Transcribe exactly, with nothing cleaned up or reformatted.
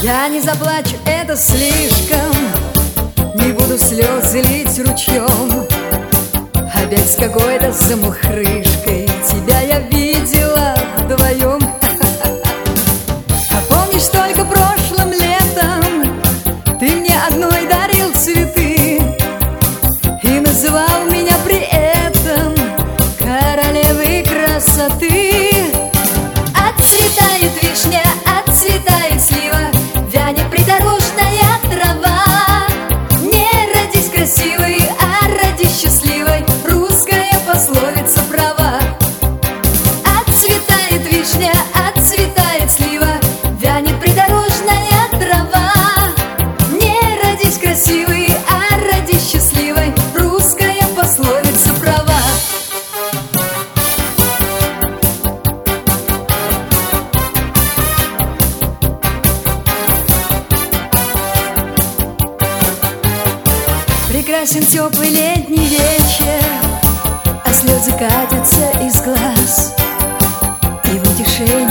Я не заплачу, это слишком. Не буду слезы лить ручьем. Опять с какой-то замухрышкой тебя я видела вдвоем. А помнишь, только прошлым летом ты мне одной дарил цветы и называл меня при этом королевой красоты. Отцветает вишня, отцветает слива, вянет придорожная трава. Не родись красивой, а родись счастливой, русская пословица права. Отцветает вишня, отцветает слива, вянет придорожная трава. Не родись красивой, а родись счастливой, русская пословица права. Прекрасен теплый летний вечер, а слезы катятся из глаз, и в утешении